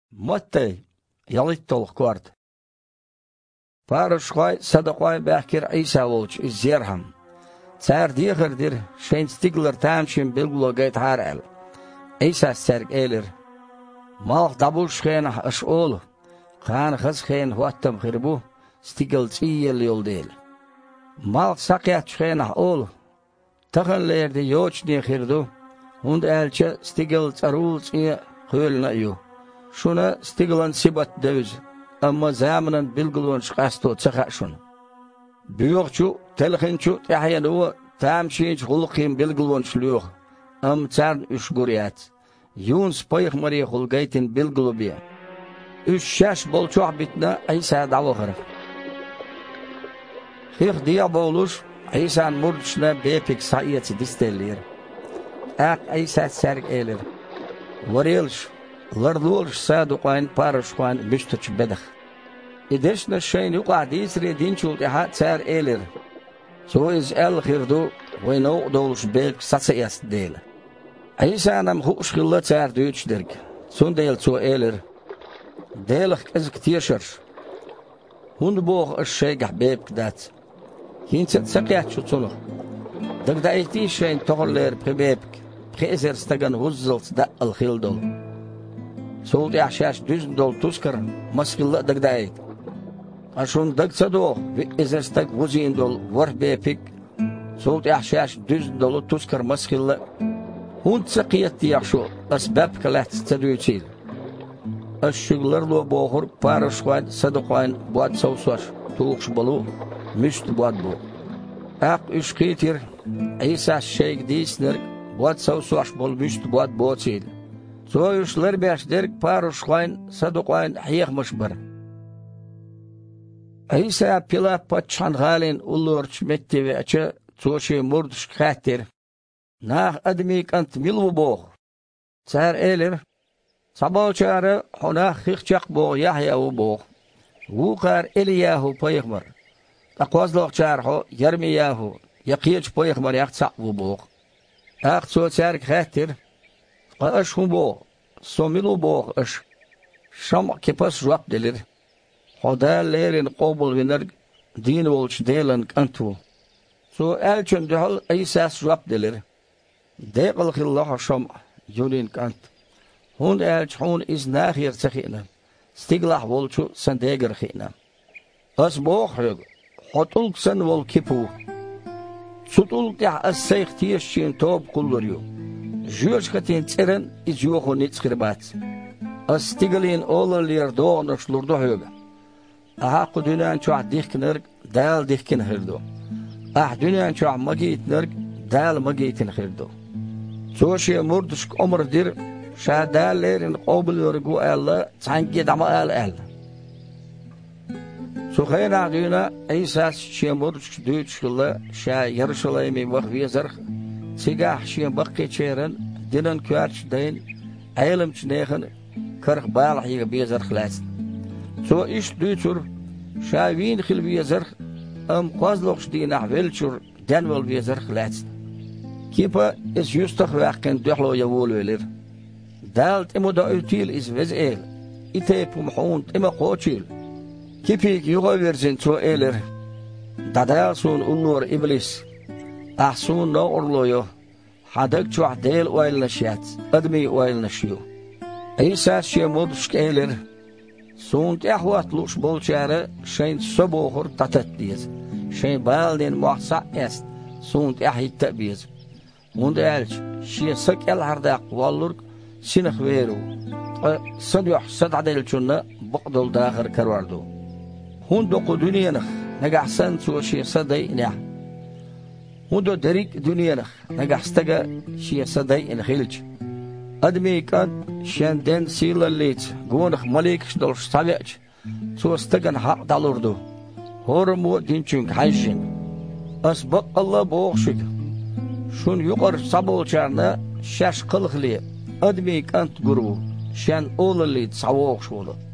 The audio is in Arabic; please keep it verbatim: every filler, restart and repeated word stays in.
متى يليتول كورد بارش خاي صدقاي بحكر عيسى ولش الزيرهم صار ديخر دير شين ستيغلر تامشين بيلغلو جيت هارل عيسى سرق إيلر مالخ دبولش خين أشؤول خان خز خين واتم خربو ستيغل تيل يولديل مالخ ساقيات خين أول تخن لير دي يوچ ني خردو هند ألچ ستيغل ترول تي خولنا يو شونا ستيغلن سيبت دوز أما زامنا بيلغلون شقاستو تخاشون بيوغچو تلخنچو تحينو تامشينچ خلقين بيلغلون شلوغ أم تارن اشغوريات يون سبايخ مري خلقيتين بيلغلو بيا اش شاش بولچوح بيتنا عيسى دالوخر خيخ ديا بولوش عيسى مردشنا بيبك سايت ديستيلير اق عيسى سرق إيلر وريلش لردولش صادقين بارشوان بشتش بدخ إدشنا الشين يقع ديسري دينشو تحات سار إيلر سو إز أل خيردو وينو دولش بيلك ساتسياس ديل عيسى نم خوش خلت سار دوتش درك سون ديل سو إيلر ديلخ كز كتيرشرش هون بوغ الشيقح بيبك دات هين سقيات شو تسونخ دك دايتي شين تغلير ببيبك بخيزر ستغن وزلت دا الخيلدول سولت يحشاش دوزن دول تسكر مسكيل دك دايت عشان دك صدو إذا استك وزين دول ورح بيبك سولت يحشاش دوزن دول تسكر مسكيل هون تسقيت يحشو أسباب كلات تدويتيل الشغلر لو بوخر بارشوان صدقوان بواد سوسوش توقش بلو مشت بواد بو اق اشقيتر عيسى الشيك ديسنر بواد سوسوش بل مشت بواد بوتيل سويشلر بيش درك بارشوان صدقوان حيخ مشبر عيسى بلا باتشان غالين اولورش متي اچ توشي مردش خاتر ناخ ادميك انت ملو بوخ صار إيلر صباح شهر هنا خيخ بو يحيى وبو وقار إلياهو بيغمر أقواز لوق شهر يرمياهو يقيج بيغمر يقصع وبو أقصو شهر خاتر قاش بو سوميلو بو أش شمع كيباس جواب دلير خدا ليرين قوبل وينرق دين والش ديلن كنتو سو ألچن دهل أيساس جواب دلير ديقل خلوح شمع يولين كنت هون ألچ هون إز ناخير تخينا ستيغلح والچو سنديگر خينا أس بوخ حطولك سن والكيبو سطولك يح السيخ تيشين توب قلوريو جوش خطين تيرن إز يوخو نتسخربات أس تيغلين أولا ليردو نشلوردو هيوغا أحاقو دونان چوح ديخ نرق دال ديخ هردو أح دونان چوح مجيت نرق دال مجيت نخردو سوشي مردشك عمر دير شادال ليرين قوبل يرجو الله تانجي دما ال ال سخينا دينا ايساس شيمورش دوتش الله شا يرشلايمي وخويزر سيغاح شيم بقي تشيرن دينن كوارش دين علم تشنيخن كرخ بالح يغ بيزر خلاص سو ايش دوتشر شاوين خل بيزر ام قازلوخش دينا ويلچر دنول بيزر خلاص كيبا اس يستخ واقن دخلو يولو لير دالت إمو دا أوتيل إز وزئيل إتيب ومحون إما قوتيل كيبيك يغويرزين تو إيلر دادال سون أنور إبليس أحسون نو أرلويو حدق جوح ديل وائل نشيات أدمي وائل نشيو إيساس شي مدشك إيلر سون تأحوات لوش بولشارة شين سبوخر تتت ديز شين بالدين محصع است سون تأحي تأبيز وند ألش شي سك الهرداق والورك سينخ ويرو صديح صد عدل جنة بقدل داخر كرواردو هون دو دنيا نجح سن سو شيء صدي نح هون دو دريك دنيا نخ نجح استجا شيء صدي نخيلج أدمي كان شان دين سيل الليت جونخ ملك دول صليج سو استجن حق دالوردو هرمو دينشون حيشين أسبق الله بوخشك شون يقر صبول شارنا شاش قلخلي أدمي كانت قرو شان أول اللي تصوغ شوله